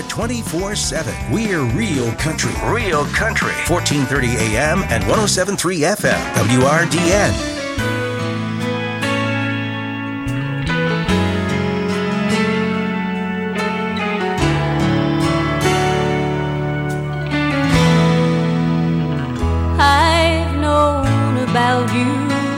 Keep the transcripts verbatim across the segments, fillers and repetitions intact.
twenty-four seven. We're Real Country. Real Country. fourteen thirty A M and one oh seven point three F M. W R D N. I've known about you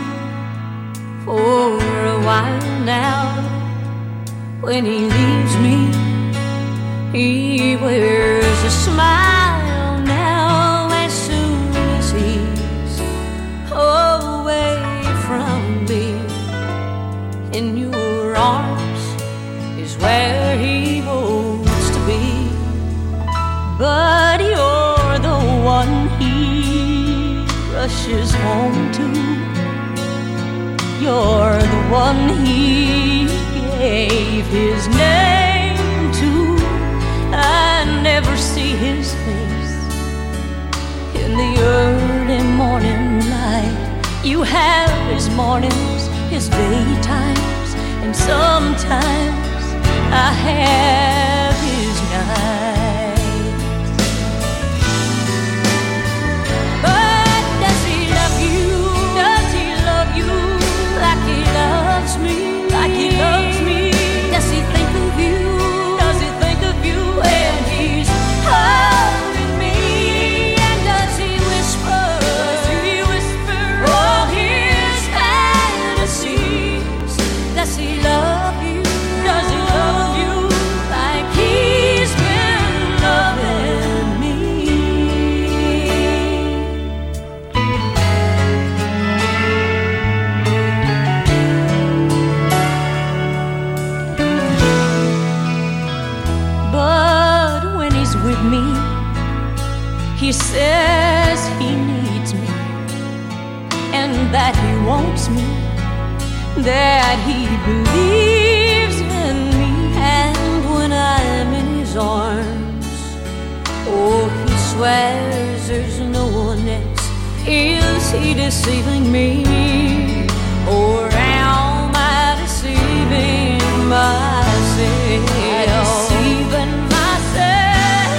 for a while now. When he leaves me, he wears a smile now. As soon as he's away from me, in your arms is where he wants to be. But you're the one he rushes home to. You're the one he gave his name to. I never see his face in the early morning light. You have his mornings, his daytimes, and sometimes I have his nights. But does he love you? Does he love you like he loves me? Like he loves me? Does he think of you? Does he think of you when he's holding me? And does he whisper? Does he whisper all his fantasies? Does he love you? Does he love you like he's been loving me? But when he's with me, he says he needs me, and that he wants me, that he believes in me. And when I'm in his arms, oh, he swears there's no one else. Is he deceiving me, or am I deceiving myself? Deceiving myself.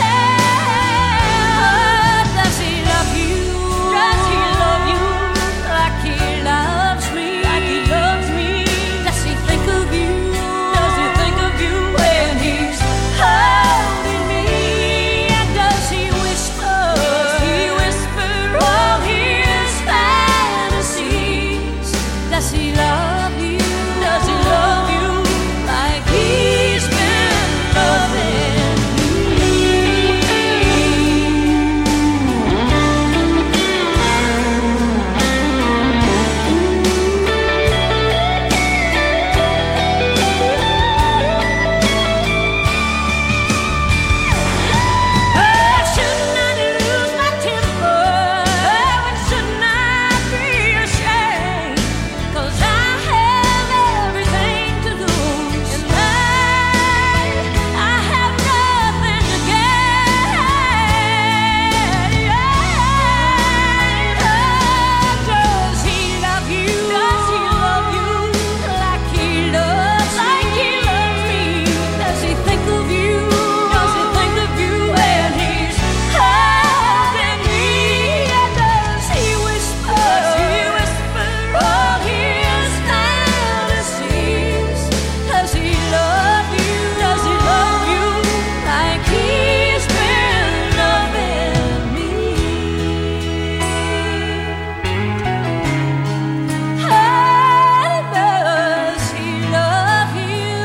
Does he love you? Does he love you like he loves me? Like he loves me? Does he think of you? Does he think of you when he's holding me? And does he whisper? Does he whisper all his fantasies? Does he love you? Does he love you like he's been loving me? Oh, shouldn't I lose my temper? Oh, and shouldn't I be ashamed? 'Cause I have everything to lose, and I, I have nothing to gain. Oh, does he love you? Does he love you like he loves like he loves me? Does he think of you? Does he think of you when he's holding me? And does he whisper? Does he whisper all his fantasies? Does he love you? Does he love you like he's been loving me? How does he love you?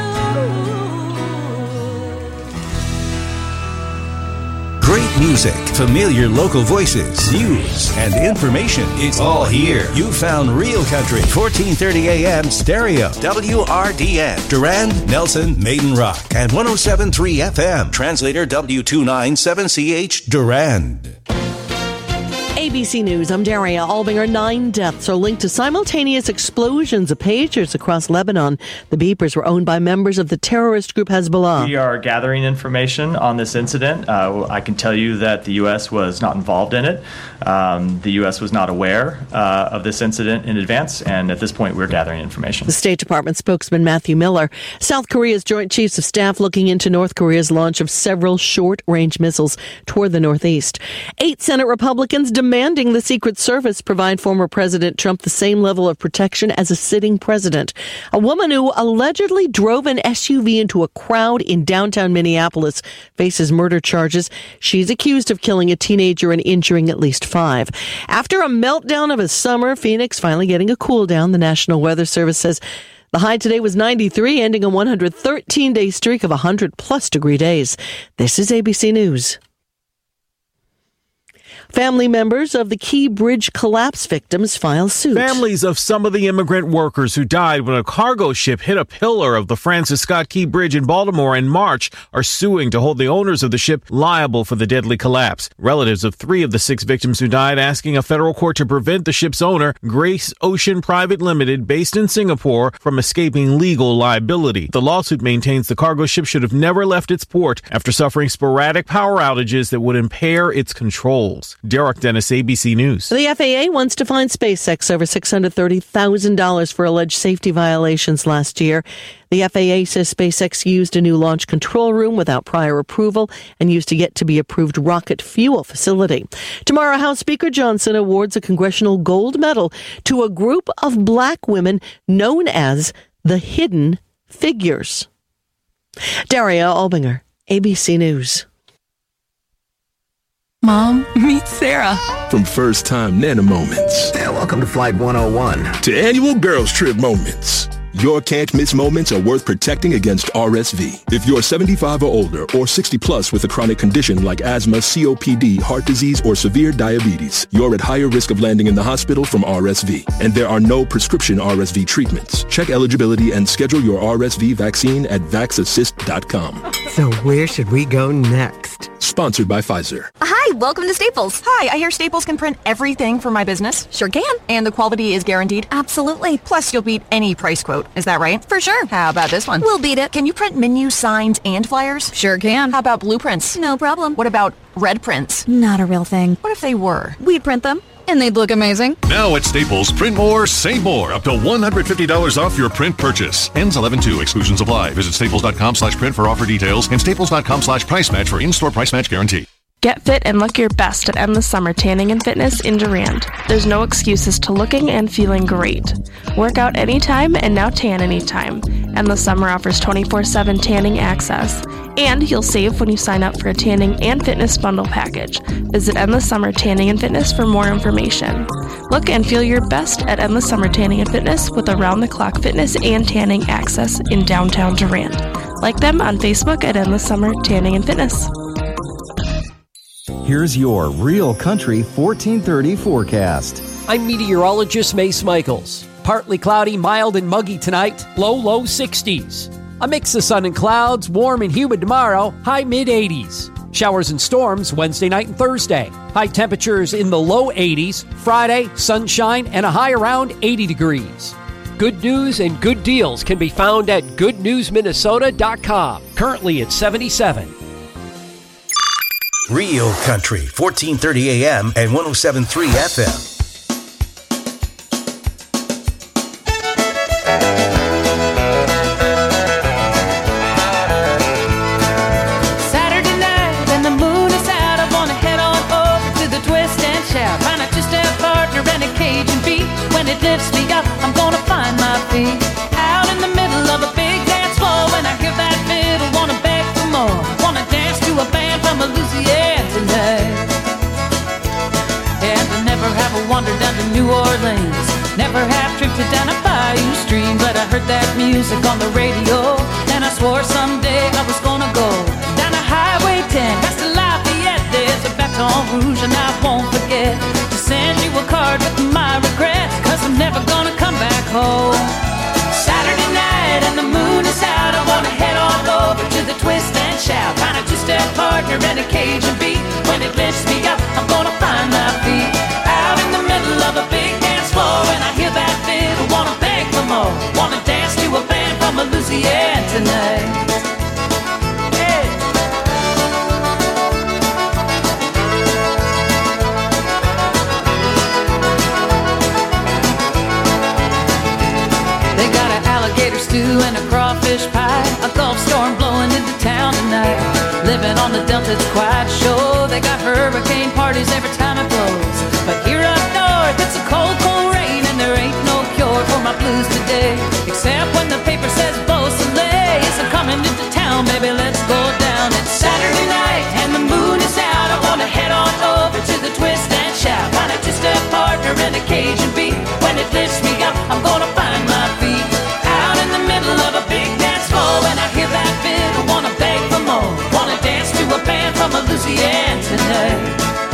Great music, familiar local voices, news, and information. It's all here. You found Real Country, fourteen thirty A M stereo, W R D N, Durand, Nelson, Maiden Rock, and one oh seven point three F M. Translator W two nine seven C H, Durand. A B C News, I'm Daria Albinger. Nine deaths are linked to simultaneous explosions of pagers across Lebanon. The beepers were owned by members of the terrorist group Hezbollah. We are gathering information on this incident. Uh, I can tell you that the U S was not involved in it. Um, the U S was not aware uh, of this incident in advance, and at this point we're gathering information. The State Department spokesman Matthew Miller. South Korea's Joint Chiefs of Staff looking into North Korea's launch of several short-range missiles toward the northeast. Eight Senate Republicans demanding the Secret Service provide former President Trump the same level of protection as a sitting president. A woman who allegedly drove an S U V into a crowd in downtown Minneapolis faces murder charges. She's accused of killing a teenager and injuring at least five. After a meltdown of a summer, Phoenix finally getting a cool down. The National Weather Service says the high today was ninety-three, ending a one hundred thirteen day streak of one hundred plus degree days. This is A B C News. Family members of the Key Bridge collapse victims file suit. Families of some of the immigrant workers who died when a cargo ship hit a pillar of the Francis Scott Key Bridge in Baltimore in March are suing to hold the owners of the ship liable for the deadly collapse. Relatives of three of the six victims who died asking a federal court to prevent the ship's owner, Grace Ocean Private Limited, based in Singapore, from escaping legal liability. The lawsuit maintains the cargo ship should have never left its port after suffering sporadic power outages that would impair its controls. Derek Dennis, A B C News. The F A A wants to fine SpaceX over six hundred thirty thousand dollars for alleged safety violations last year. The F A A says SpaceX used a new launch control room without prior approval and used a yet-to-be-approved rocket fuel facility. Tomorrow, House Speaker Johnson awards a Congressional Gold Medal to a group of black women known as the Hidden Figures. Daria Albinger, A B C News. Mom, meet Sarah. From first-time Nana moments. Yeah, welcome to Flight one oh one. To annual girls trip moments. Your can't-miss moments are worth protecting against R S V. If you're seventy-five or older or sixty plus with a chronic condition like asthma, C O P D, heart disease, or severe diabetes, you're at higher risk of landing in the hospital from R S V. And there are no prescription R S V treatments. Check eligibility and schedule your R S V vaccine at vax assist dot com. So where should we go next? Sponsored by Pfizer. Hi, welcome to Staples. Hi, I hear Staples can print everything for my business. Sure can. And the quality is guaranteed? Absolutely. Plus, you'll beat any price quote. Is that right? For sure. How about this one? We'll beat it. Can you print menus, signs, and flyers? Sure can. How about blueprints? No problem. What about red prints? Not a real thing. What if they were? We'd print them. And they'd look amazing. Now at Staples, print more, save more. Up to one hundred fifty dollars off your print purchase. Ends eleven two. Exclusions apply. Visit staples.com slash print for offer details and staples.com slash price match for in-store price match guarantee. Get fit and look your best at Endless Summer Tanning and Fitness in Durand. There's no excuses to looking and feeling great. Work out anytime and now tan anytime. Endless Summer offers twenty-four seven tanning access. And you'll save when you sign up for a tanning and fitness bundle package. Visit Endless Summer Tanning and Fitness for more information. Look and feel your best at Endless Summer Tanning and Fitness with around-the-clock fitness and tanning access in downtown Durand. Like them on Facebook at Endless Summer Tanning and Fitness. Here's your Real Country fourteen thirty forecast. I'm meteorologist Mace Michaels. Partly cloudy, mild and muggy tonight, low, low sixties. A mix of sun and clouds, warm and humid tomorrow, high mid eighties. Showers and storms Wednesday night and Thursday. High temperatures in the low eighties. Friday, sunshine and a high around eighty degrees. Good news and good deals can be found at good news minnesota dot com. Currently at seventy-seven. Real Country, fourteen thirty A M and one oh seven point three F M. Saturday night and the moon is out. I wanna head on over to the twist and shout. Find a two-step partner and a Cajun beat. When it lifts me up, I'm gonna find my feet. Out in the middle of a big dance floor. When I hear that fiddle, wanna beg for more. Wanna dance to a band from Louisiana tonight. And I never have a wander down to New Orleans. Never have drifted down a bayou stream. But I heard that music on the radio, and I swore someday I was gonna go down to Highway ten, past the Lafayette. There's a Baton Rouge and I won't forget to send you a card with my regrets, cause I'm never gonna come back home. Saturday night and the moon is out. I wanna head on over to the twist and shout. Find a two-step partner and a Cajun beat. When it lifts me up, I'm gonna find my feet. more. Wanna dance to a band from Louisiana tonight. Hey. They got an alligator stew and a crawfish pie, a Gulf storm blowing into town tonight. Living on the Delta, it's quite sure. They got hurricane parties every time it blows. But here up north, it's a cold, cold rain, and there ain't no cure for my blues today. Except when the paper says Beau Soleil is coming into town, baby, let's go down. It's Saturday night, and the moon is out. I wanna head on over to the Twist and Shout. Find a two-step partner and a Cajun beat. When it lifts me up, I'm gonna find my feet. Out in the middle of a big dance floor, when I hear that fiddle, wanna beg for more. Wanna dance to a band from Louisiana tonight.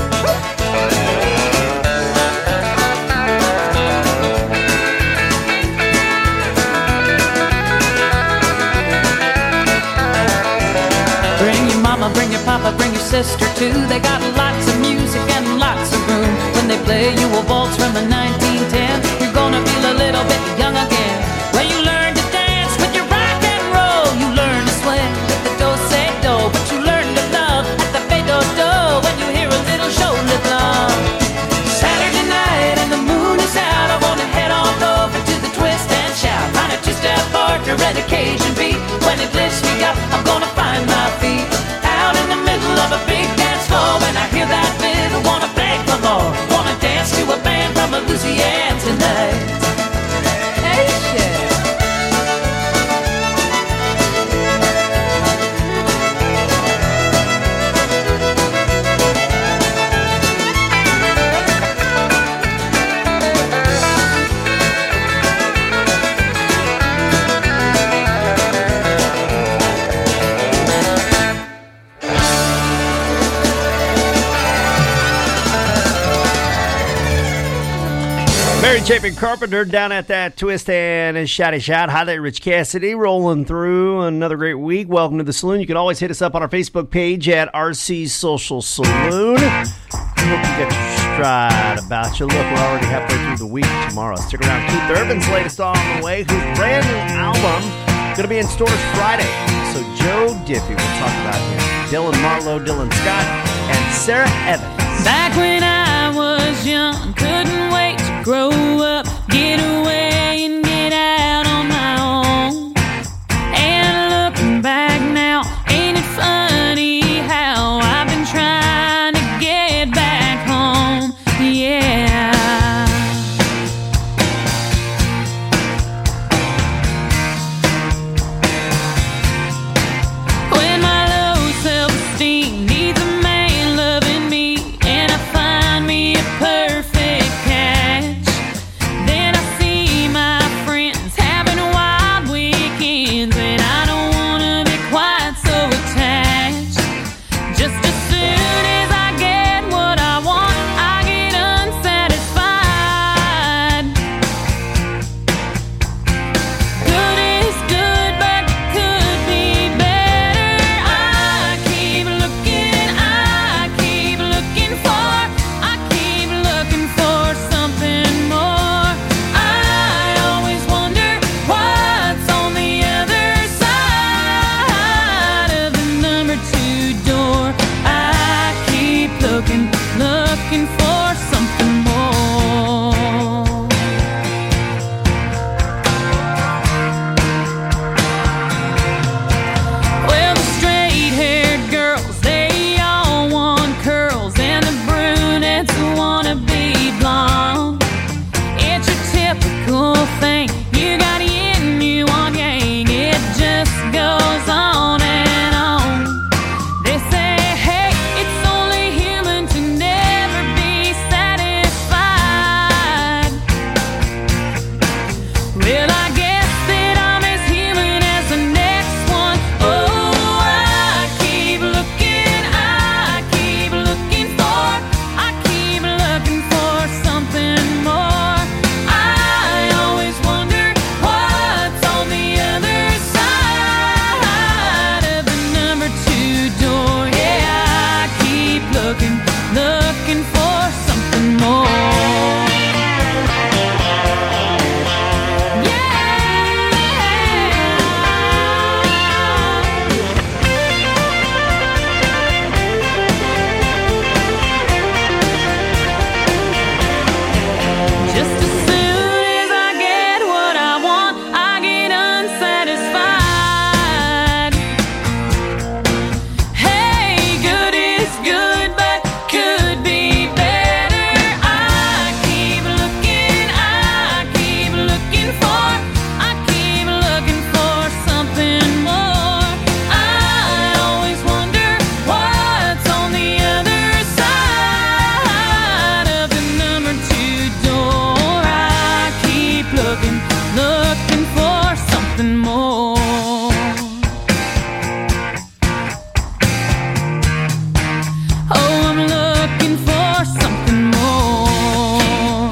Bring your mama, bring your papa, bring your sister too. They got lots of music and lots of room. When they play you a waltz from a nineteen ten, you're gonna feel a little bit young again. Where you learn to dance with your rock and roll, you learn to swing with the do-say-do, but you learn to love at the fe-do-do when you hear a little shoulder love. Saturday night and the moon is out, I wanna head on over to the Twist and Shout. Find a two-step partner and a Cajun beat. When it lifts me up, I'm gonna find my feet. Out in the middle of a big dance floor, when I hear that fiddle, wanna beg for more. Wanna dance to a band from Louisiana tonight. Hey, shit. Mary Chapin Carpenter down at that Twist and Shouty Shout. Hi there, Rich Cassidy, rolling through another great week. Welcome to the Saloon. You can always hit us up on our Facebook page at R C Social Saloon. I hope you get your stride about you. Look, we're already halfway through the week tomorrow. Stick around. Keith Urban's latest on the way, whose brand new album going to be in stores Friday. So Joe Diffie, we'll talk about him. Dylan Marlowe, Dylan Scott, and Sarah Evans. Back when I was young, couldn't wait to grow up, get away and get out on my own. And looking back now, ain't it funny how I've been trying to get back home, yeah. When my low self-esteem needs a man loving me, and I find me a perfect catch, then I see looking, looking for something more. Oh, I'm looking for something more.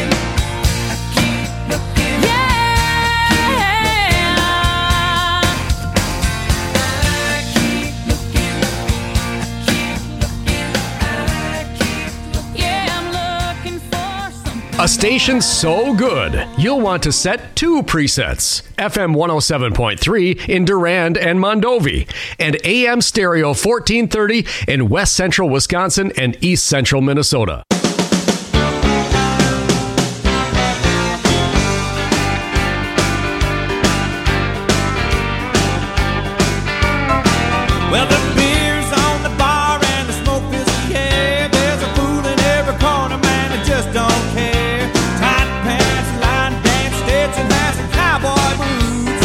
A station so good, you'll want to set two presets. F M one oh seven point three in Durand and Mondovi, and A M Stereo fourteen thirty in West Central Wisconsin and East Central Minnesota. Well, the beer's on the bar and the smoke fills the air. There's a fool in every corner, man, that just don't care. Tight pants, line dance, Stetson hats, and cowboy boots.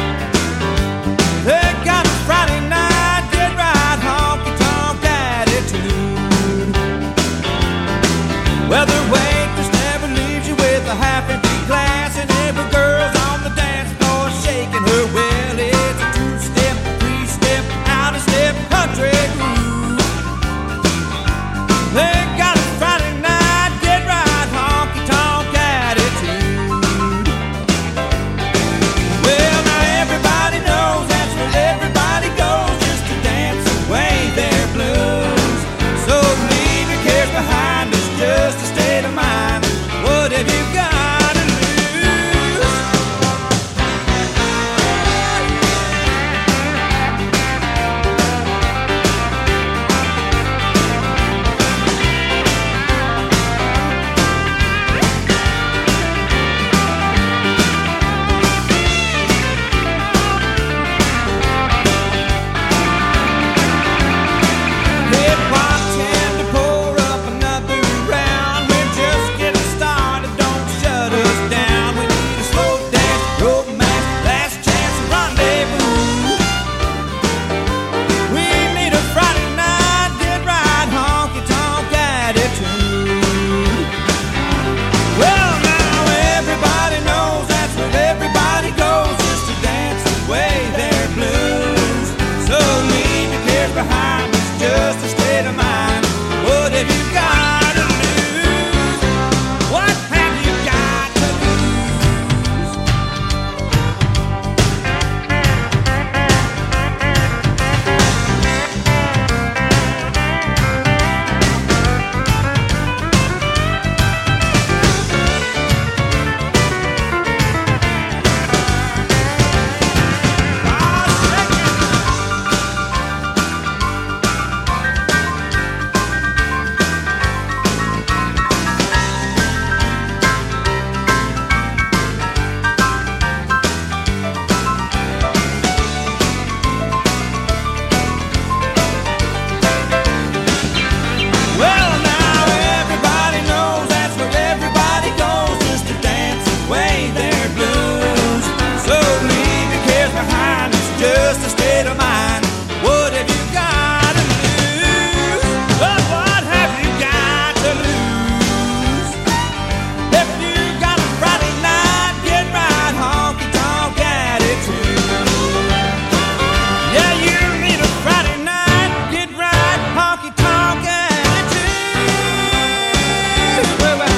They got a Friday night, get right, honky-tonk attitude. Well, the waitress never leaves you with a half-empty glass, and every girl's on the dance floor shaking her. Well, it's a two-step, three-step, out-of-step country groove. They got a Friday night, get right, honky-tonk attitude. Well, now everybody knows that's where everybody goes, just to dance away their blues. So leave your cares behind, it's just a state of mind. What have you got to lose? Hey, bartender, pour up another round. We're just getting started, don't shut us down. We need a slow dance, romance, last chance, rendezvous. We need a Friday night, get right, honky-tonk attitude. Well, now everybody knows that's where everybody goes, just to dance away their blues. So leave your cares behind, it's just a state of mind. What have you got to lose? What have you got to Well, now everybody knows that's where everybody goes, just to dance away their blues. So leave your cares behind, it's just a state of mind. What have you got to lose? Oh, what have you got to lose? If you got a Friday night, get right, honky-tonk attitude. Yeah, you need a Friday night, get right, honky-tonk attitude. Well, well.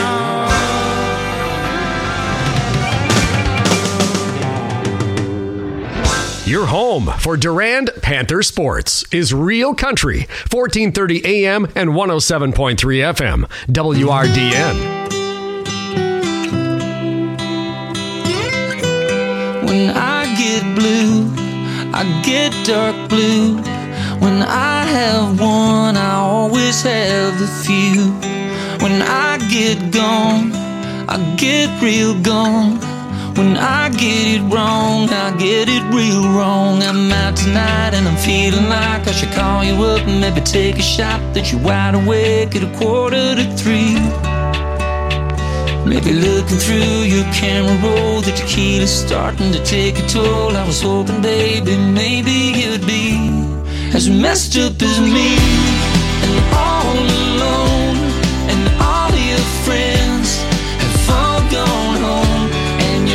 Your home for Durand Panther Sports is Real Country, fourteen thirty A M and one oh seven point three F M, W R D N. When I get blue, I get dark blue. When I have one, I always have a few. When I get gone, I get real gone. When I get it wrong, I get it real wrong. I'm out tonight and I'm feeling like I should call you up and maybe take a shot that you're wide awake at a quarter to three. Maybe looking through your camera roll, the tequila's starting to take a toll. I was hoping, baby, maybe you'd be as messed up as me, and all alone, and all your friends have all gone home, and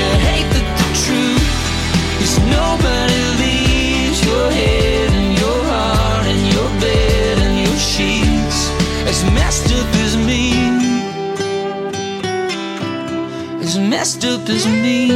is me.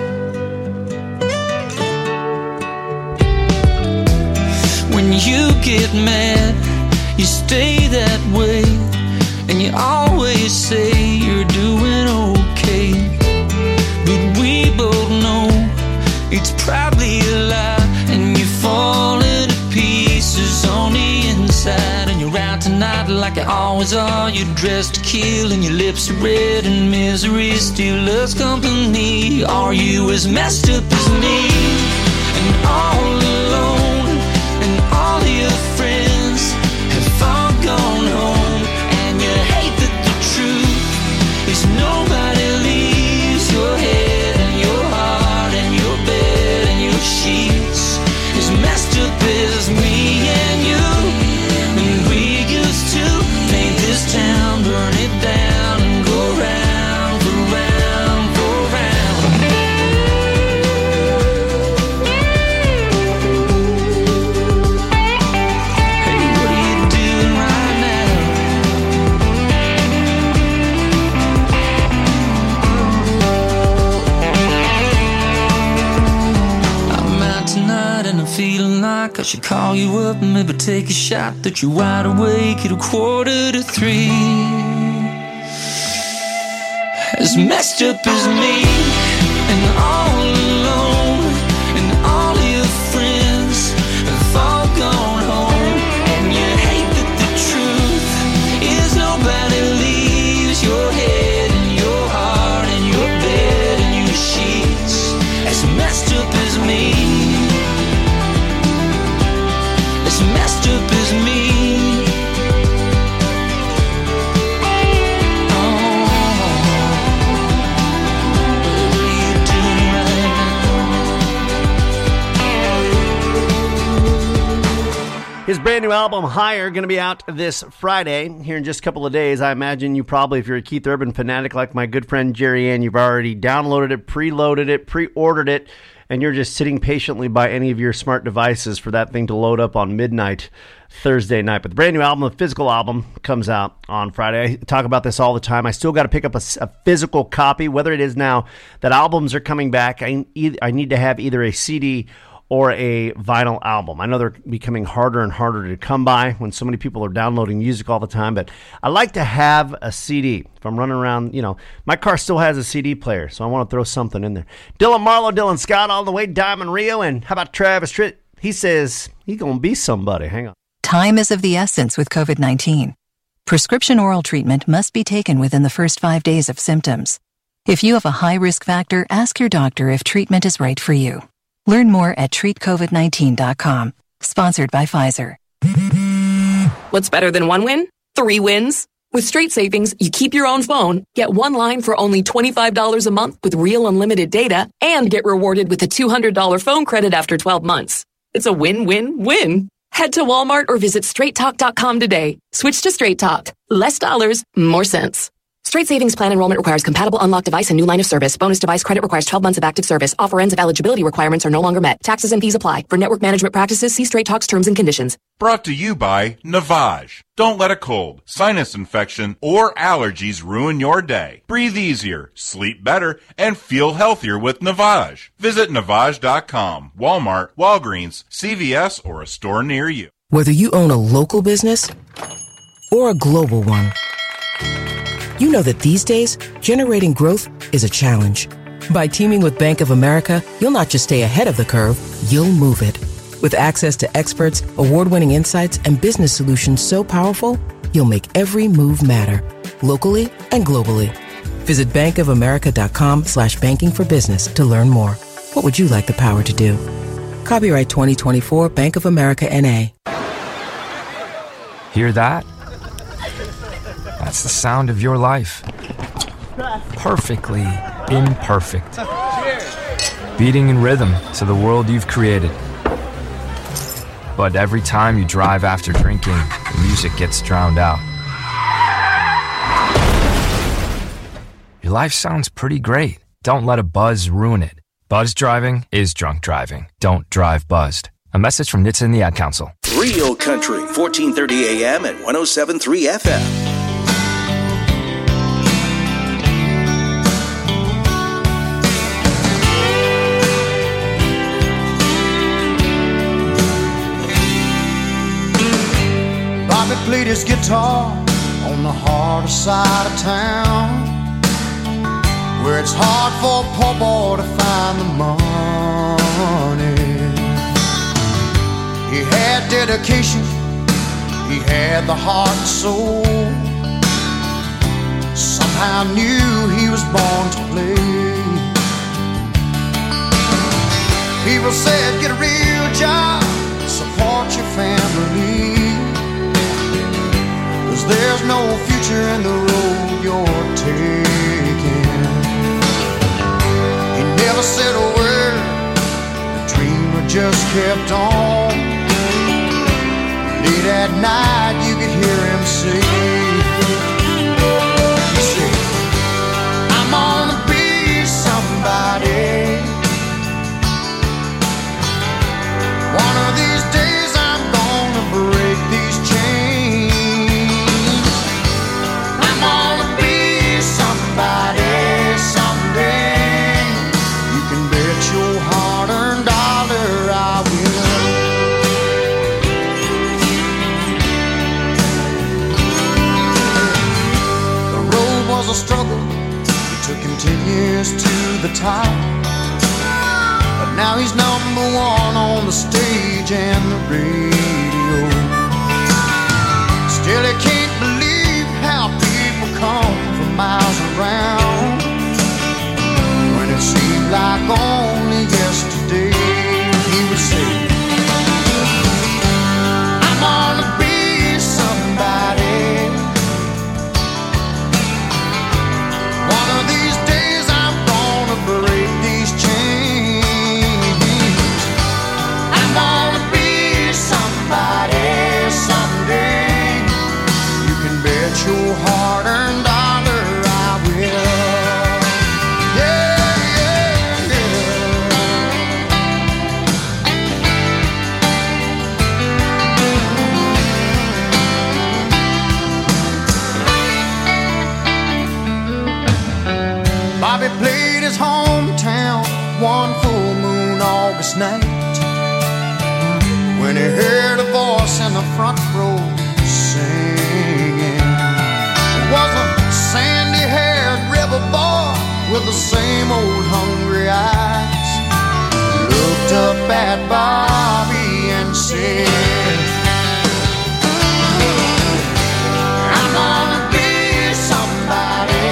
When you get mad, you stay that way, and you always say you're doing okay. But we both know it's probably a lie, and you're falling to pieces on the inside. And you're out tonight like you always are. You're dressed to kill, and your lips are red, and misery still loves company. Are you as messed up as me, and all alone, and all your friends have all gone home, and you hate that the truth is nobody leaves your head and your heart and your bed and your sheets as messed up as me and you. And we used to paint this town, burn it down, and go round, go round, go round. Hey, what are you doing right now? I'm out tonight and I'm feeling like I should call you up and maybe take a shot that you're wide awake at a quarter to three. As messed up as me, and all alone, and all your friends have all gone home, and you hate that the truth is nobody leaves your head and your heart and your bed and your sheets. As messed up as me, as messed up as me. His brand new album, Higher, going to be out this Friday, here in just a couple of days. I imagine you probably, if you're a Keith Urban fanatic like my good friend Jerry Ann, you've already downloaded it, preloaded it, pre-ordered it, and you're just sitting patiently by any of your smart devices for that thing to load up on midnight Thursday night. But the brand new album, the physical album, comes out on Friday. I talk about this all the time. I still got to pick up a, a physical copy, whether it is now that albums are coming back. I, I need to have either a C D or a vinyl album. I know they're becoming harder and harder to come by when so many people are downloading music all the time, but I like to have a C D. If I'm running around, you know, my car still has a C D player, so I want to throw something in there. Dylan Marlowe, Dylan Scott, all the way, Diamond Rio, and how about Travis Tritt? He says he's going to be somebody. Hang on. Time is of the essence with COVID nineteen. Prescription oral treatment must be taken within the first five days of symptoms. If you have a high risk factor, ask your doctor if treatment is right for you. Learn more at treat covid nineteen dot com. Sponsored by Pfizer. What's better than one win? Three wins. With Straight Savings, you keep your own phone, get one line for only twenty-five dollars a month with real unlimited data, and get rewarded with a two hundred dollars phone credit after twelve months. It's a win-win-win. Head to Walmart or visit straight talk dot com today. Switch to Straight Talk. Less dollars, more sense. Straight Savings Plan enrollment requires compatible unlocked device and new line of service. Bonus device credit requires twelve months of active service. Offer ends if eligibility requirements are no longer met. Taxes and fees apply. For network management practices, see Straight Talk's terms and conditions. Brought to you by Navage. Don't let a cold, sinus infection, or allergies ruin your day. Breathe easier, sleep better, and feel healthier with Navage. Visit Navage dot com, Walmart, Walgreens, C V S, or a store near you. Whether you own a local business or a global one, you know that these days, generating growth is a challenge. By teaming with Bank of America, you'll not just stay ahead of the curve, you'll move it. With access to experts, award-winning insights, and business solutions so powerful, you'll make every move matter, locally and globally. Visit bankofamerica.com slash banking for business to learn more. What would you like the power to do? Copyright twenty twenty-four Bank of America N A. Hear that? That's the sound of your life. Perfectly imperfect. Beating in rhythm to the world you've created. But every time you drive after drinking, the music gets drowned out. Your life sounds pretty great. Don't let a buzz ruin it. Buzz driving is drunk driving. Don't drive buzzed. A message from N H T S A and the Ad Council. Real Country, fourteen thirty A M and one oh seven point three F M. played his guitar on the harder side of town, where it's hard for a poor boy to find the money. He had dedication, he had the heart and soul. Somehow knew he was born to play. People said, get a real job, support your family, 'cause there's no future in the road you're taking. He never said a word, the dreamer just kept on. Late at night you could hear him say, he said, I'm gonna be somebody. One of these days I'm gonna break these chains. I'm gonna be somebody someday. You can bet your hard-earned dollar I will. The road was a struggle, it took him ten years to the top. But now he's number one on the stage and the radio. Still he can't believe how people come from miles around, when it seemed like only yesterday he would say, I'm gonna be somebody. One of these days I'm gonna break these chains. I'm gonna be somebody someday. You can bet your hard-earned dollar I will. Yeah, yeah, yeah. Bobby played his hometown one full moon August night, when he heard a voice in the front row singing. It was a sandy-haired rebel boy with the same old hungry eyes. He looked up at Bobby and said, I'm gonna be somebody.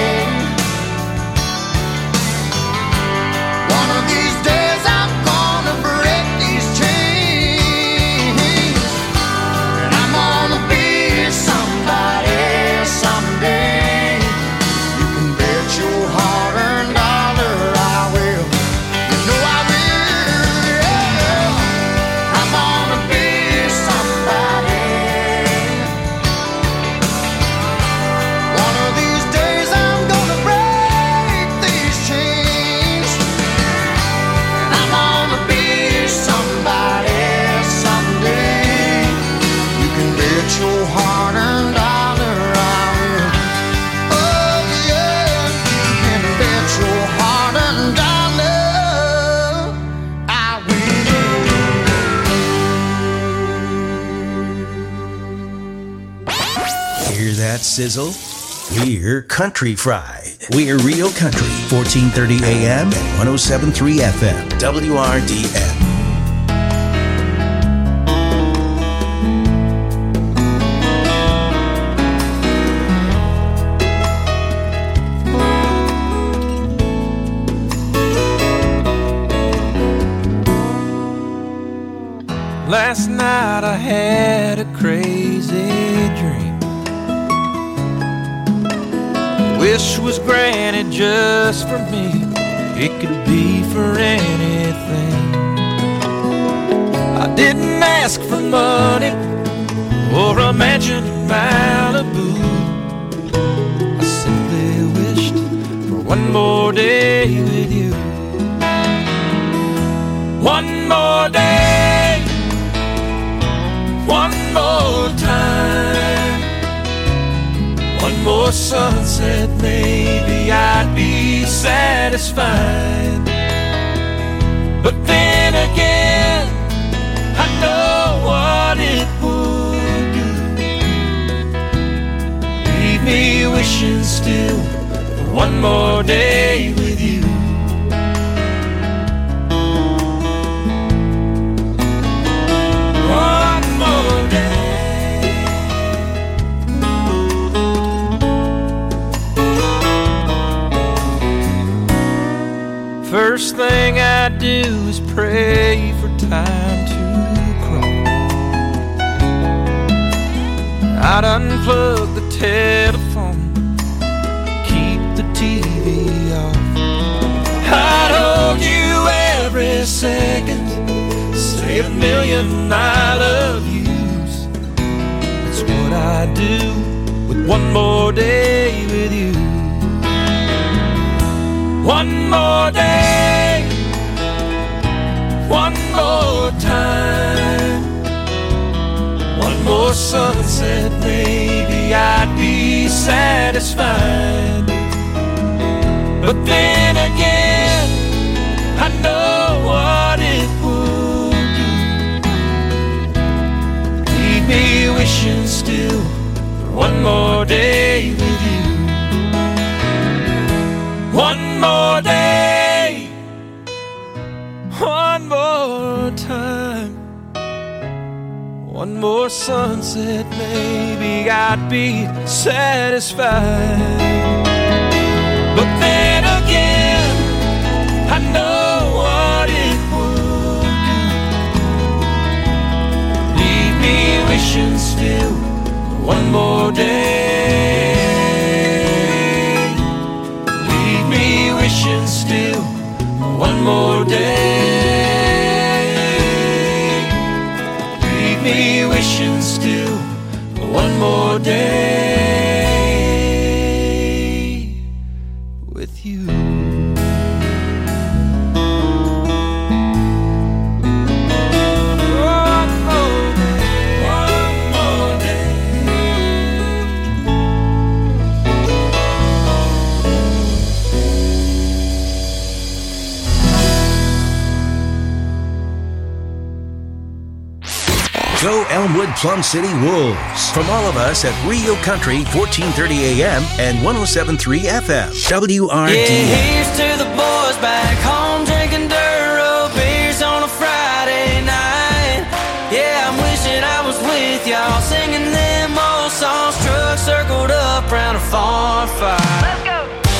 One of these days I'm gonna break these chains. And I'm gonna be somebody someday. You can bet your hard-earned dollar I will. You know I will, yeah. I'm gonna be somebody. One of these days I'm gonna break these chains. And I'm gonna be somebody someday. You can bet your hard-earned dollar I will. Oh yeah, you can bet your hard-earned dollar I will. Hear that sizzle? We're Country Fried. We're Real Country, fourteen thirty A M and one oh seven point three F M, W R D N. Last night I had a crazy dream. Wish was granted just for me. It could be for anything. I didn't ask for money or a mansion in Malibu. I simply wished for one more day with you. One more day, one more time, one more sunset, maybe I'd be satisfied. But then again, I know what it would do. one more day with you. One more day. First thing I do is pray for time to crawl. I'd unplug the telephone, keep the T V off. I'd hold you every second, say a million I love yous. That's what I do with one more day with you. One more day, one more time, one more sunset, maybe I'd be satisfied. But then again, I know what it would do. Leave me wishing still for one more day with you. One more day, one more time, one more sunset, maybe I'd be satisfied. But then again, I know what it would do. Leave me wishing still for one more day. Leave me wishing still for one more day. Leave me wishing still for one more day with you. Go Elmwood Plum City Wolves. From all of us at Rio Country, fourteen thirty A M and one oh seven point three F M. W R D. Yeah, here's to the boys back home drinking dirt road beers on a Friday night. Yeah, I'm wishing I was with y'all singing them old songs. Trucks circled up round a farm fire. Let's go.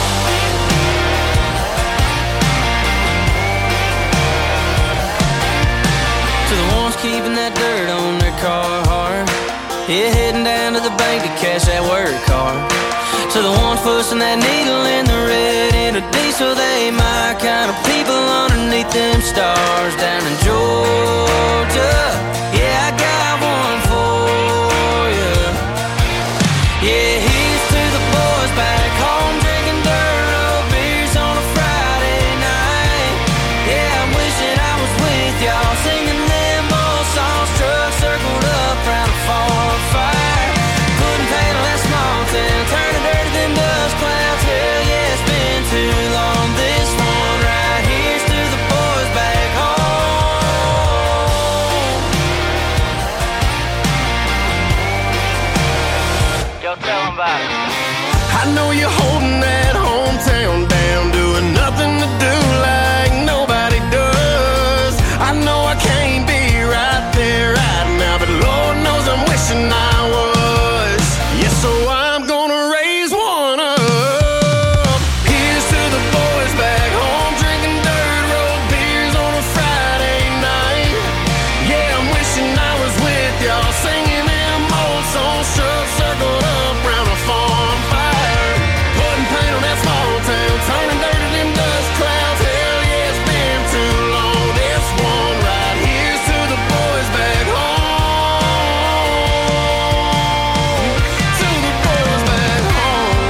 To the ones keeping that dirt on their Carhartt, yeah, heading down to the bank to cash that work car. To the ones pushing that needle in the red in a diesel, they my kind of people underneath them stars down in Georgia. Yeah, I got one for you. Yeah, here's to the boys back home drinking dirt road beers on a Friday night. Yeah, I'm wishing I was with y'all singing trucks circled up round a farm fire. Putting paint on that small town, turning dirt to them dust clouds. Hell yeah, it's been too long. This one right here's to the boys back home. Yo, tell them about it. I know you're holding that hometown down, doing nothing to do like nobody does. I know I can't be right there right now, but Lord knows I'm wishing I was. Yeah, so I'm gonna raise one up. Here's to the boys back home drinking dirt road beers on a Friday night. Yeah, I'm wishing I was with y'all singing them old songs. Trucks circled up round a farm fire. Putting paint on that small town, turning dirt to them dust clouds. Hell yeah, it's been too long. This one right here's to the boys back home. To the boys back home.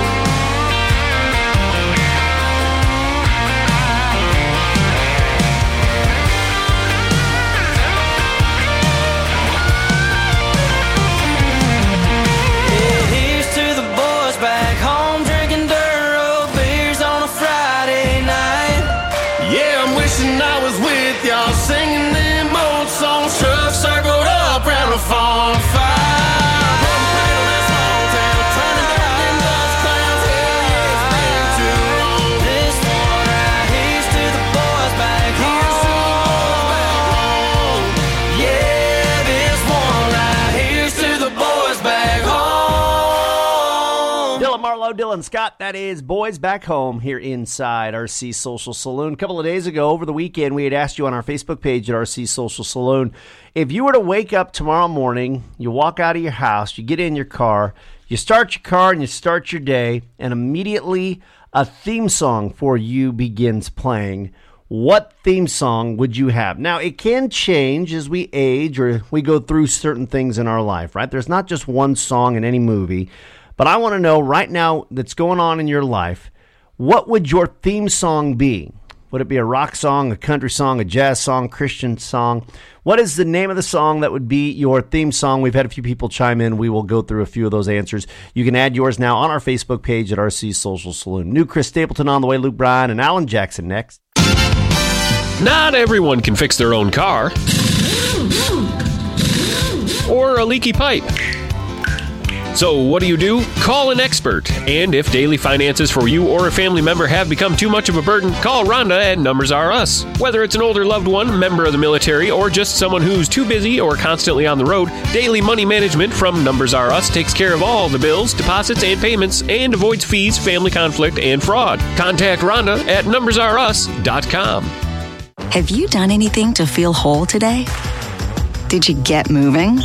Yeah, here's to the boys back home drinking dirt road beers on a Friday night. Yeah, I'm wishing I was with y'all singing them old songs. Trucks circled up round a farm fire. Putting paint on that small town, turning dirt to them dust clouds. Hell yeah, it's been too long. Hello, Dylan Scott. That is Boys Back Home here inside R C Social Saloon. A couple of days ago, over the weekend, we had asked you on our Facebook page at R C Social Saloon, if you were to wake up tomorrow morning, you walk out of your house, you get in your car, you start your car and you start your day, and immediately a theme song for you begins playing, what theme song would you have? Now, it can change as we age or we go through certain things in our life, right? There's not just one song in any movie. But I want to know right now that's going on in your life, what would your theme song be? Would it be a rock song, a country song, a jazz song, Christian song? What is the name of the song that would be your theme song? We've had a few people chime in. We will go through a few of those answers. You can add yours now on our Facebook page at R C Social Saloon. New Chris Stapleton on the way, Luke Bryan and Alan Jackson next. Not everyone can fix their own car or a leaky pipe. So what do you do? Call an expert. And if daily finances for you or a family member have become too much of a burden, call Rhonda at Numbers R Us. Whether it's an older loved one, member of the military, or just someone who's too busy or constantly on the road, Daily Money Management from Numbers R Us takes care of all the bills, deposits, and payments and avoids fees, family conflict, and fraud. Contact Rhonda at numbers r us dot com. Have you done anything to feel whole today? Did you get moving?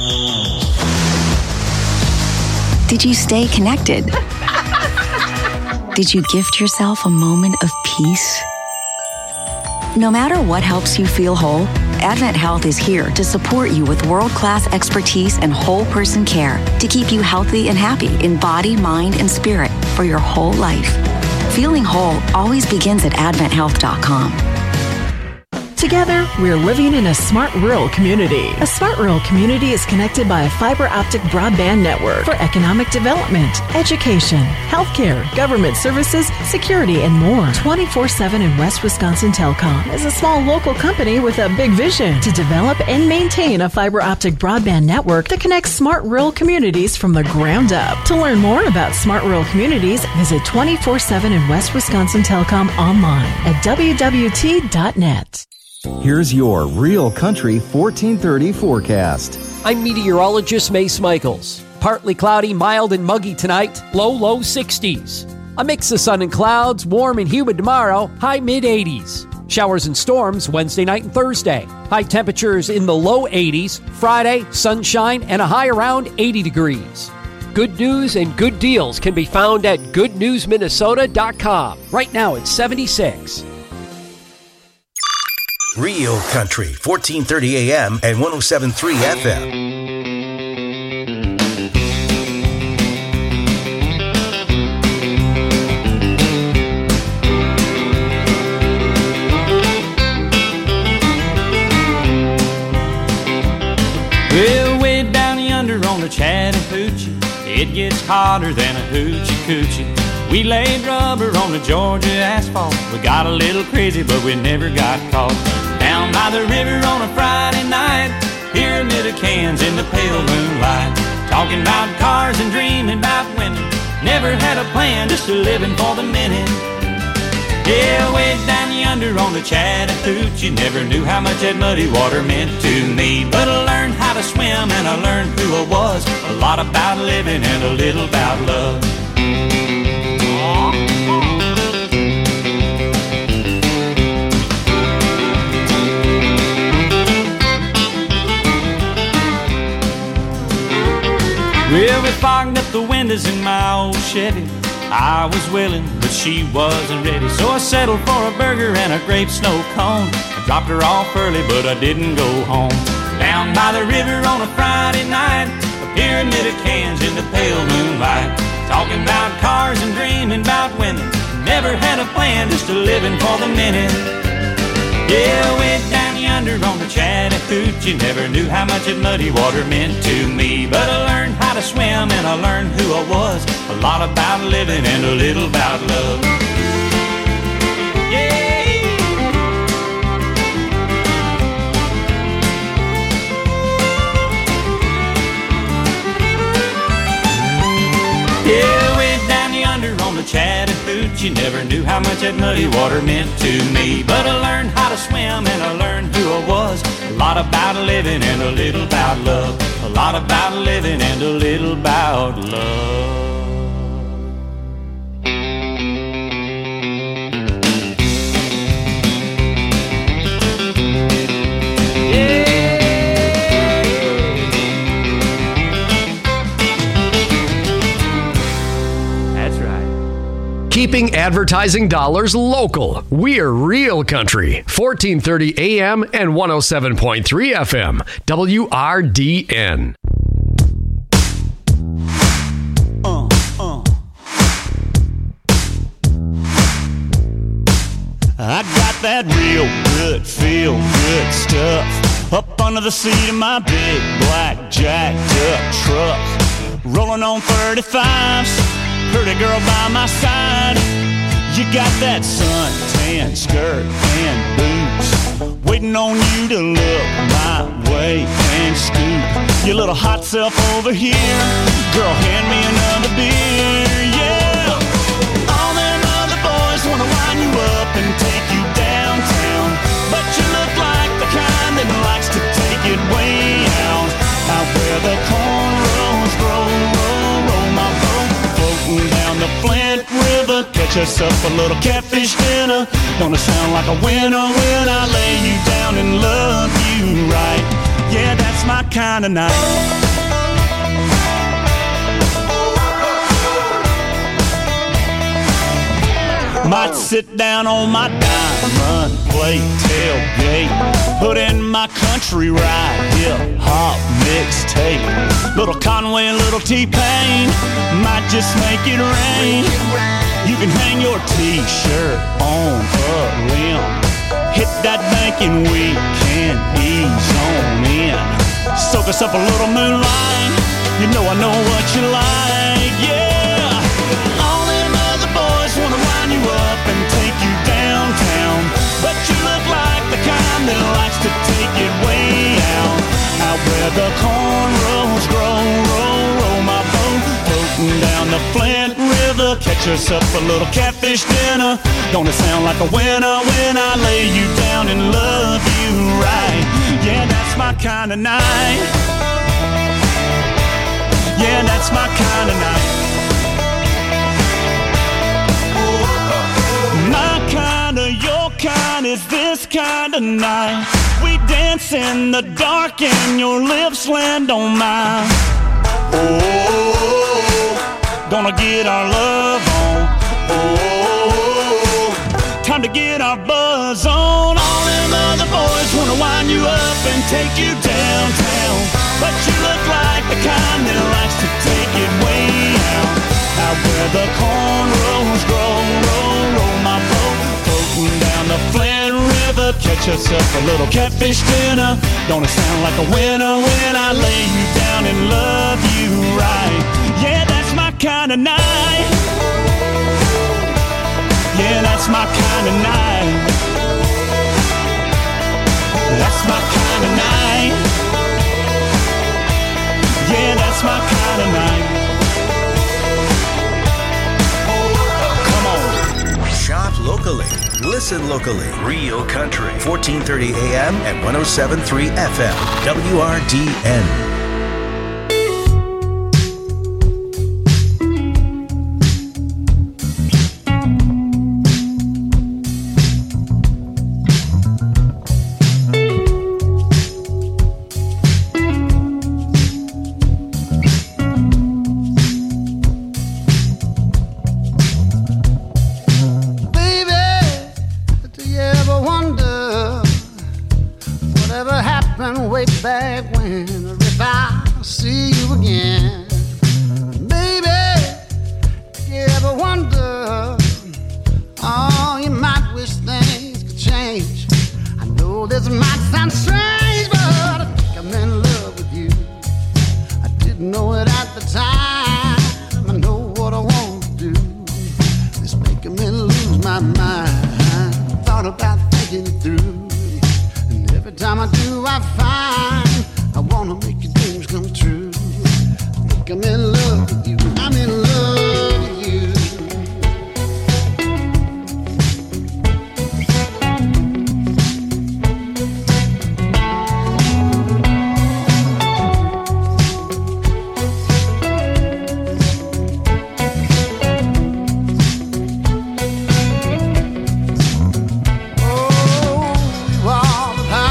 Did you stay connected? Did you gift yourself a moment of peace? No matter what helps you feel whole, Advent Health is here to support you with world-class expertise and whole person care to keep you healthy and happy in body, mind, and spirit for your whole life. Feeling whole always begins at advent health dot com. Together, we're living in a smart rural community. A smart rural community is connected by a fiber optic broadband network for economic development, education, healthcare, government services, security, and more. twenty-four seven in West Wisconsin Telecom is a small local company with a big vision to develop and maintain a fiber optic broadband network that connects smart rural communities from the ground up. To learn more about smart rural communities, visit twenty-four seven in West Wisconsin Telecom online at w w t dot net. Here's your Real Country fourteen thirty forecast. I'm meteorologist Mace Michaels. Partly cloudy, mild and muggy tonight, low, low sixties. A mix of sun and clouds, warm and humid tomorrow, high mid eighties. Showers and storms Wednesday night and Thursday. High temperatures in the low eighties. Friday, sunshine and a high around eighty degrees. Good news and good deals can be found at good news minnesota dot com. Right now it's seventy-six. Real Country, fourteen thirty A M and one oh seven point three F M. Well, way down yonder on the Chattahoochee, it gets hotter than a hoochie coochie. We laid rubber on the Georgia asphalt. We got a little crazy, but we never got caught. Down by the river on a Friday night, pyramid of cans in the pale moonlight. Talking about cars and dreaming about women. Never had a plan, just a living for the minute. Yeah, way down yonder on the Chattahoochee, never knew how much that muddy water meant to me. But I learned how to swim and I learned who I was. A lot about living and a little about love. Well, we fogged up the windows in my old Chevy. I was willing, but she wasn't ready. So I settled for a burger and a grape snow cone. I dropped her off early, but I didn't go home. Down by the river on a Friday night, a pyramid of cans in the pale moonlight. Talking about cars and dreaming about women. Never had a plan, just a living for the minute. Yeah, way down yonder on the Chattahoochee, never knew how much that muddy water meant to me. But I learned how to swim and I learned who I was. A lot about living and a little about love. Yeah. Yeah, way down yonder on the Chattahoochee, never knew how much that muddy water meant to me. But I learned how to swim and I learned who I was. A lot about living and a little about love. A lot about living and a little about love. keeping advertising dollars local. We're Real Country, fourteen thirty A M and one oh seven point three F M, W R D N. Uh, uh. I got that real good, feel good stuff up under the seat of my big black jacked up truck, rolling on thirty-fives, pretty girl by my side. You got that suntan skirt and boots, waiting on you to look my way and scoop your little hot self over here. Girl, hand me another beer, yeah. All them other boys wanna wind you up and take you downtown, but you look like the kind that likes to take it way out, out where the cornrows grow. Roll, roll my boat, floating down the Flint River, catch us up a little catfish dinner. Gonna sound like a winner when I lay you down and love you right. Yeah, that's my kind of night. Might sit down on my diamond plate tailgate, put in my country ride, hip hop mixtape. Little Conway, little T-Pain, might just make it rain. You can hang your t-shirt on a limb, hit that bank and we can ease on in. Soak us up a little moonlight, you know I know what you like, yeah. All them other boys wanna wind you up and take you downtown, but you look like the kind that likes to take it way out, out where the cornrows grow. Roll, roll my boat, floating down the Flint River, catch us up a little catfish dinner. Gonna sound like a winner when I lay you down and love you right. Yeah, that's my kind of night. Yeah, that's my kind of night. My kind of, your kind is this kind of night. We dance in the dark and your lips land on mine. Oh, gonna get our love on. Oh, time to get our buzz on. All them other boys wanna wind you up and take you downtown, but you look like the kind that likes to take it way out, out where the cornrows grow. Roll, roll my boat, floating down the Flint River, catch us up a little catfish dinner. Gonna sound like a winner when I lay you down and love you right. Yeah, that's my kind of night. Yeah, that's my kind of night. That's my kind of night. Yeah, that's my kind of night. Come on. Shop locally. Listen locally. Real Country. fourteen thirty A M and one oh seven point three F M. W R D N.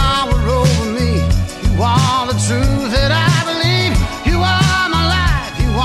Truth that I believe, you are my life, you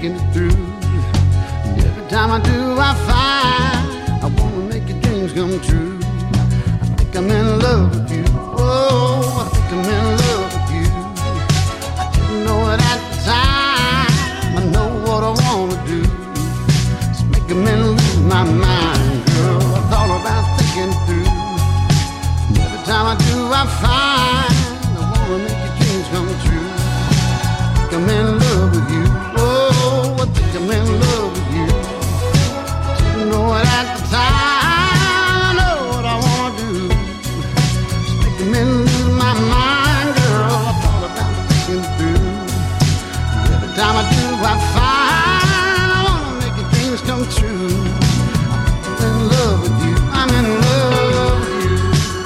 thinking it through. And every time I do, I find I want to make your dreams come true. I think I'm in love with you. Oh, I think I'm in love with you. I didn't know it at the time. I know what I want to do. It's making me lose my mind, girl. I thought about thinking it through. And every time I do, I find I want to make your dreams come true. I think I'm in love with you. Oh, I think I'm in love with you. I didn't know it at the time. I know what I want to do. It's making me lose my mind, girl. I thought about thinking it through. And every time I do, I find I want to make your dreams come true. I'm in love with you. I'm in love with you.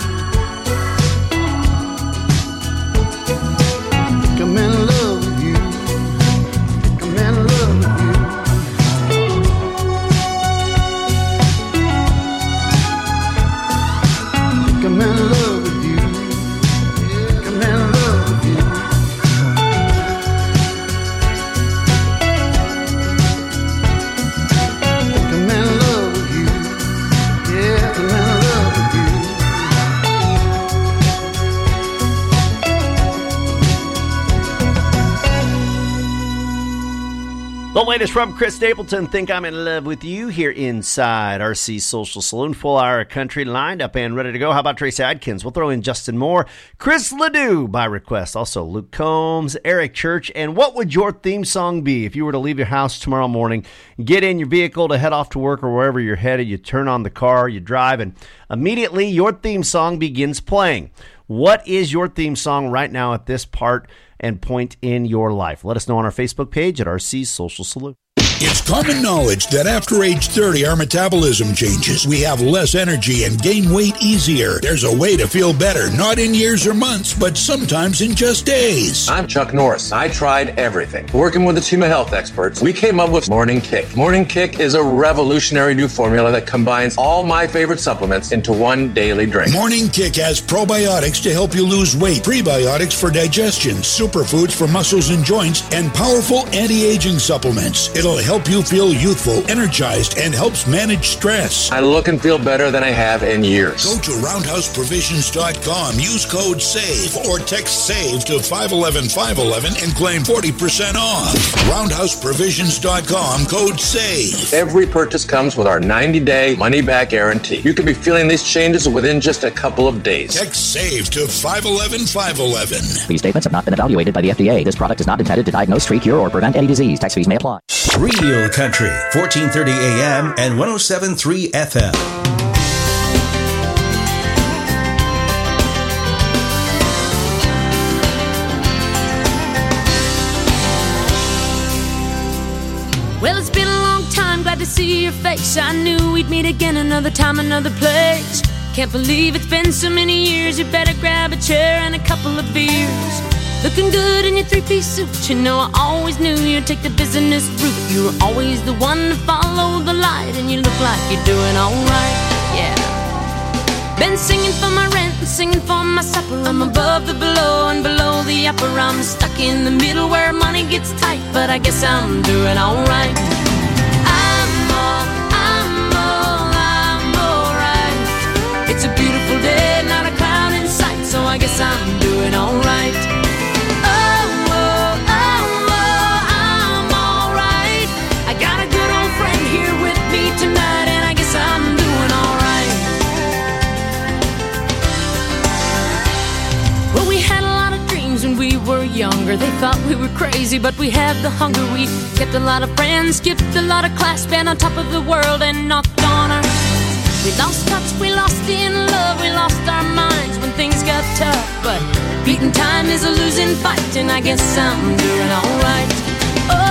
I think I'm in love with you. I think I'm in love with you. I think I'm in love with you. I think I'm in love with you. I think I'm in love with you. Yeah, I'm in love with you. The latest from Chris Stapleton, Think I'm in Love with You, here inside R C Social Saloon. Full hour of country lined up and ready to go. How about Tracy Adkins? We'll throw in Justin Moore, Chris Ledoux by request. Also Luke Combs, Eric Church. And what would your theme song be if you were to leave your house tomorrow morning, get in your vehicle to head off to work or wherever you're headed, you turn on the car, you drive, and immediately your theme song begins playing. What is your theme song right now at this part and point in your life? Let us know on our Facebook page at R C Social Saloon. It's common knowledge that after age thirty, our metabolism changes. We have less energy and gain weight easier. There's a way to feel better, not in years or months, but sometimes in just days. I'm Chuck Norris. I tried everything. Working with a team of health experts, we came up with Morning Kick. Morning Kick is a revolutionary new formula that combines all my favorite supplements into one daily drink. Morning Kick has probiotics to help you lose weight, prebiotics for digestion, superfoods for muscles and joints, and powerful anti-aging supplements. It'll help you feel youthful, energized, and helps manage stress. I look and feel better than I have in years. Go to roundhouse provisions dot com, use code SAVE, or text SAVE to five one one five one one and claim forty percent off. roundhouse provisions dot com, code SAVE. Every purchase comes with our ninety-day money-back guarantee. You could be feeling these changes within just a couple of days. Text SAVE to five one one five one one. These statements have not been evaluated by the F D A. This product is not intended to diagnose, treat, cure, or prevent any disease. Tax fees may apply. Real Country, fourteen thirty A M and one oh seven point three F M. Well, it's been a long time, glad to see your face. I knew we'd meet again another time, another place. Can't believe it's been so many years. You better grab a chair and a couple of beers. Looking good in your three-piece suit. You know I always knew you'd take the business route. You were always the one to follow the light, and you look like you're doing alright, yeah. Been singing for my rent and singing for my supper. I'm above the below and below the upper. I'm stuck in the middle where money gets tight, but I guess I'm doing alright. I'm all, I'm all, I'm alright. It's a beautiful day, not a cloud in sight, so I guess I'm doing alright. Tonight, and I guess I'm doing alright. Well, we had a lot of dreams when we were younger. They thought we were crazy, but we had the hunger. We kept a lot of friends, skipped a lot of class, been on top of the world and knocked on our. We lost touch, we lost in love, we lost our minds when things got tough. But beating time is a losing fight, and I guess I'm doing alright. Oh,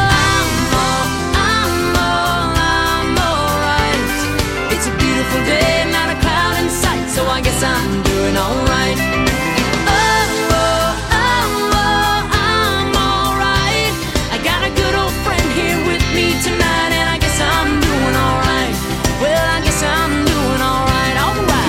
beautiful day, not a cloud in sight, so I guess I'm doing alright. Oh, oh, oh, oh, I'm alright. I got a good old friend here with me tonight, and I guess I'm doing alright. Well, I guess I'm doing alright, alright.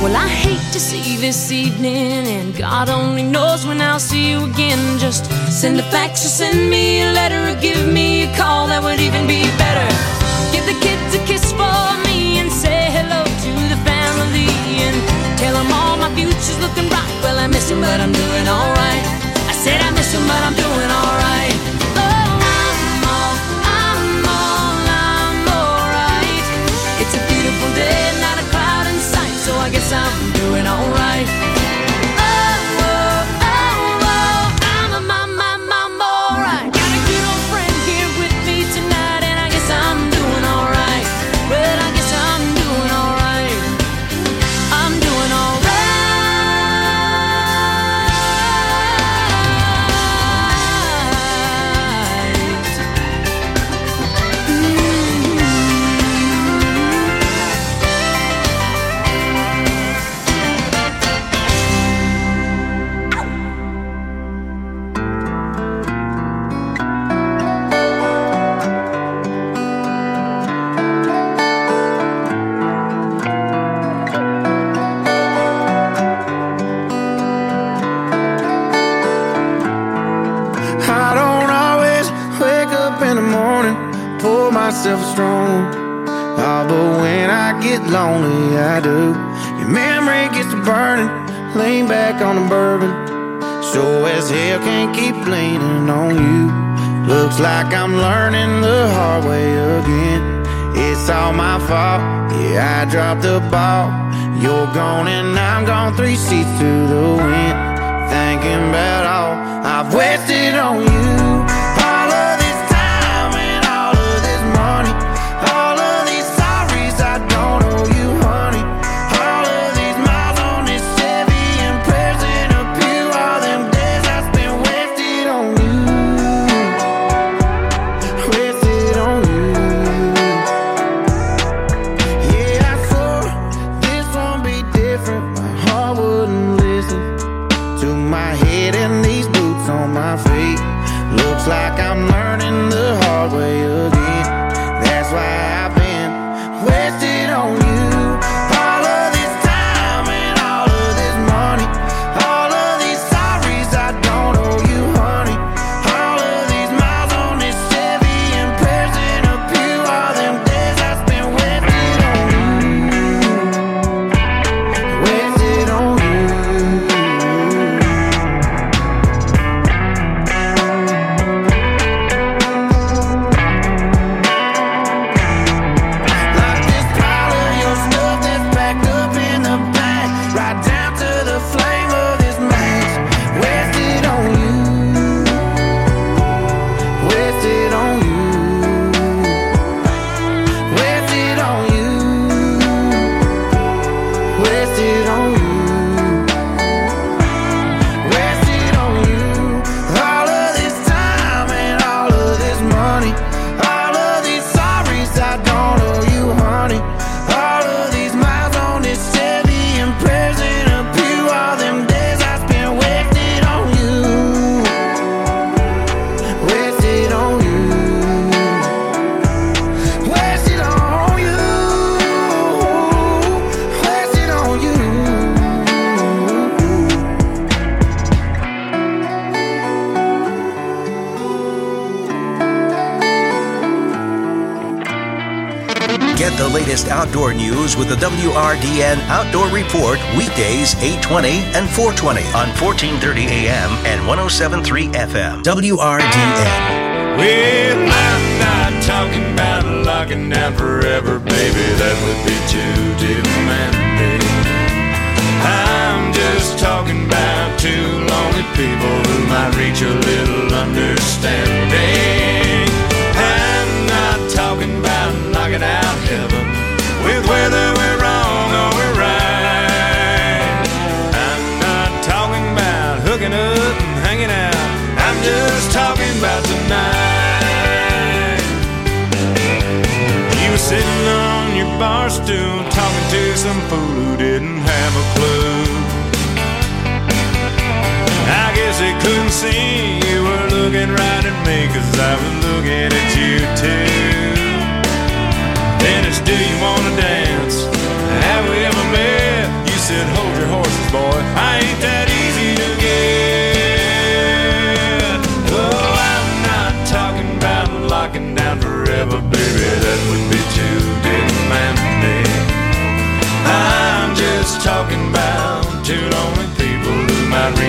Well, I hate to see you this evening, and God only knows when I'll see you again. Just send a fax or send me a letter or give me a call, that would even be better. Give the kids a kiss for me and say hello to the family, and tell them all my future's looking bright. Well, I miss them, but I'm doing alright. I said I miss them, but I'm doing alright. Oh, I'm all, I'm all, I'm alright. It's a beautiful day, not a cloud in sight, so I guess I'm doing alright. Oh, oh, oh, oh, I'm a mom, mom, mom, alright. Got a good old friend here with me tonight, and I guess I'm doing alright. Well, I guess I'm doing alright. I'm doing alright. I don't always wake up in the morning, pour myself a strong. Oh, but when I get lonely, I do. Your memory gets to burning, lean back on the bourbon. Sure as hell can't keep leaning on you. Looks like I'm learning the hard way again. It's all my fault, yeah, I dropped the ball. You're gone and I'm gone, three seats to the wind. Thinking about all I've wasted on you. All of this time and all of this money. All of these sorries I don't owe you, honey. All of these miles on this Chevy and prayers in a pew. All them days I spent wasted on you. Wasted on you. Yeah, I swore this won't be different. My heart wouldn't listen to my head and these boots on my feet. Looks like I'm learning the hard way again. That's why I've been wasted on you. All of this time and all of this money. All of these sorries I don't owe you, honey. All of these miles on this Chevy and prayers in a pew. All them days I spent wasted on you. Wasted on you. Like this pile of your stuff that's packed up in the back, right down to the flame of this match. Wasted on you. Wasted on you. Wasted on you. Wasted on you. Wasted on you. All of this time and all of this money. All of these sorries I don't owe you, honey. All of these miles on this Chevy and prayers in a pew. All them days I spent wasted on you. Wasted on you. Wasted on you. Wasted on you. Get the latest outdoor news with the W R D N Outdoor Report weekdays eight twenty and four twenty on fourteen thirty A M and one oh seven point three F M. W R D N. Well, I'm not talking about locking down forever, baby. That would be too demanding. I'm just talking about two lonely people who might reach a little understanding. I'm not talking about knocking out heaven with whether we're wrong or we're right. I'm not talking about hooking up and hanging out. I'm just talking about tonight. You were sitting on your bar stool talking to some fool who didn't have a clue. I guess they couldn't see you were looking right at me, 'cause I was looking at you too. Then it's, do you wanna dance? Have we ever met? You said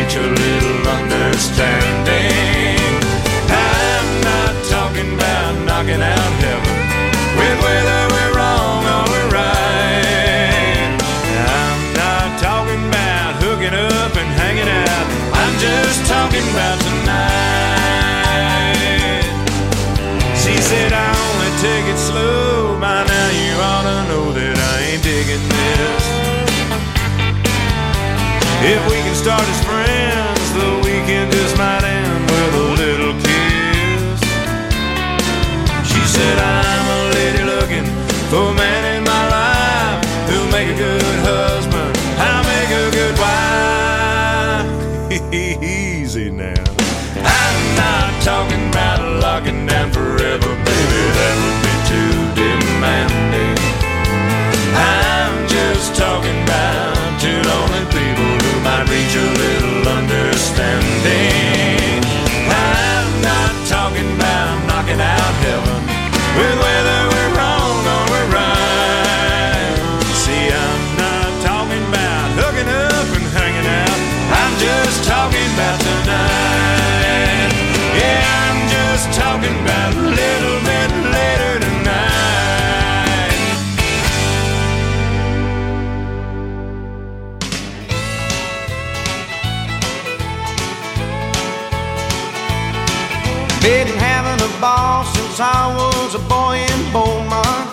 reach a little understanding. I'm not talking about knocking out heaven with whether we're wrong or we're right. I'm not talking about hooking up and hanging out. I'm just talking about tonight. She said I only take it slow. By now you ought to know that I ain't digging this. If we can start as friends, the weekend just might end with a little kiss. She said I'm a lady looking for a man in my life who'll make a good husband, I'll make a good wife. Easy now. I'm not talking about locking down forever, baby, that would be too demanding. I'm just talking about two lonely people who might reach a little understanding. I'm not talking about knocking out heaven with whether we're wrong or we're right. See, I'm not talking about hooking up and hanging out. I'm just talking about tonight. Yeah, I'm just talking about a little bit later tonight. Been having a ball since I was a boy in Beaumont.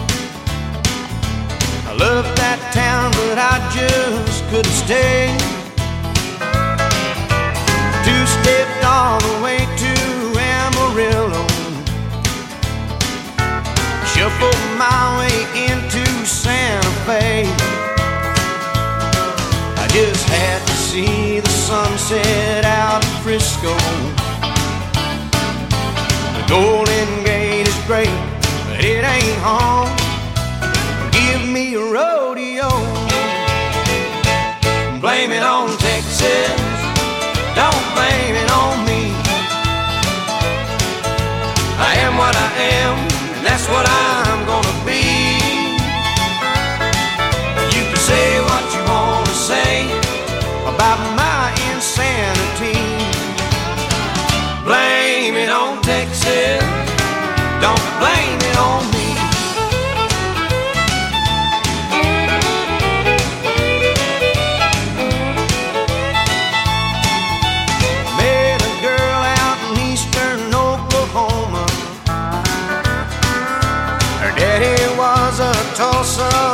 I loved that town, but I just couldn't stay. Two-stepped all the way to Amarillo, shuffled my way into Santa Fe. I just had to see the sunset out of Frisco. Golden Gate is great, but it ain't home. Give me a rodeo. Blame it on Texas, don't blame it on me. I am what I am, and that's what I'm gonna be. You can say what you want to say about my insanity. Blame it on Texas, don't blame it on me. Met a girl out in eastern Oklahoma. Her daddy was a Tulsa